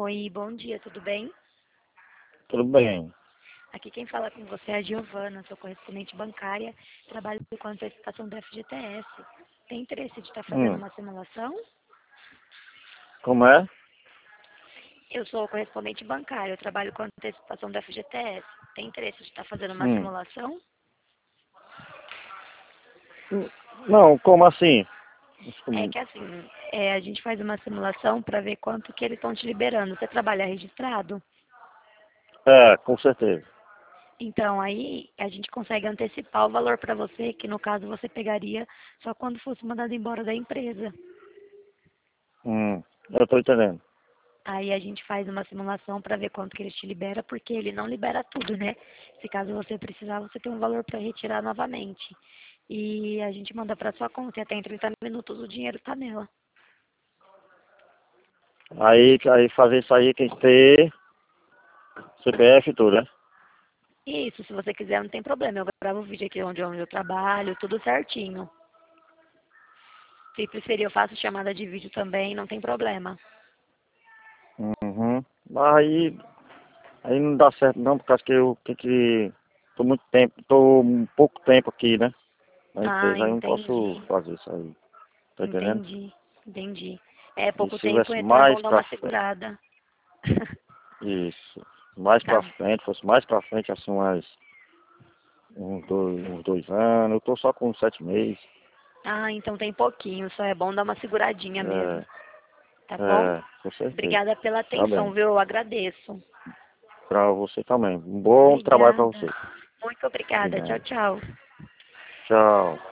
Oi, bom dia, tudo bem? Tudo bem. Aqui quem fala com você é a Giovana, sou correspondente bancária, trabalho com antecipação do FGTS. Tem interesse de estar fazendo Hum, uma simulação? como é? Eu sou correspondente bancária, eu trabalho com antecipação do FGTS. Tem interesse de estar fazendo uma Hum. simulação? Não, como assim? É que assim, a gente faz uma simulação para ver quanto que eles estão te liberando. Você trabalha registrado? É, com certeza. Então, aí a gente consegue antecipar o valor para você, que no caso você pegaria só quando fosse mandado embora da empresa. Eu tô entendendo. Aí a gente faz uma simulação para ver quanto que ele te libera, porque ele não libera tudo, né? Se caso você precisar, você tem um valor para retirar novamente. E a gente manda para sua conta e até em 30 minutos o dinheiro está nela. Aí fazer isso aí tem que ter CPF e tudo, né? E isso, se você quiser, não tem problema. Eu gravo o vídeo aqui onde eu trabalho, tudo certinho. Se preferir, eu faço chamada de vídeo também, não tem problema. Uhum. Aí não dá certo não, por causa que eu tenho que... Tô um pouco tempo aqui, né? Na Ah, empresa, aí eu não posso entendi. fazer isso aí. Tá entendendo? Entendi. Entendi. É, E pouco se tempo, tivesse então é bom mais dar pra uma frente, segurada. isso, mais Tá. pra frente, fosse mais pra frente, assim, uns 2 anos, eu tô só com 7 meses. Ah, então tem pouquinho, só é bom dar uma seguradinha mesmo. É, Tá bom? com certeza. Obrigada pela Tá atenção, bem. viu? Eu agradeço. Pra você também. Um bom trabalho pra Obrigada. você. Muito obrigada. Tchau, Obrigado. tchau. Tchau.